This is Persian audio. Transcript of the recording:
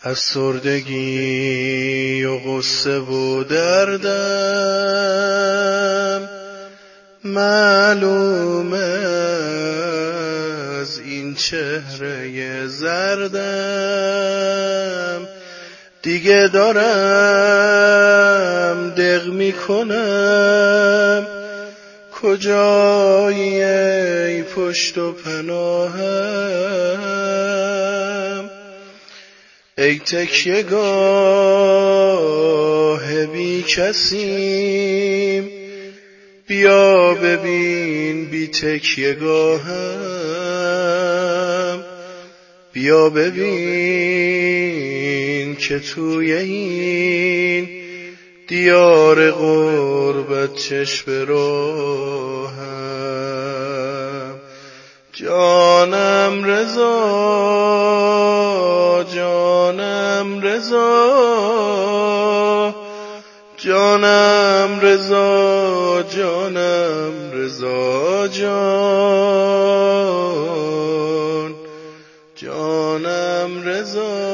افسردگی و غصه و دردم معلومه از این چهره زردم. دیگه دارم دق میکنم کجایی ای پشت و پناهم. ای تکیه گاه بی کسیم بیا ببین بی تکیه گاهم. بیا ببین که توی این دیار غربت چشم راهم. جانم رضا جانم رضا جانم رضا جانم رضا جان جانم رضا.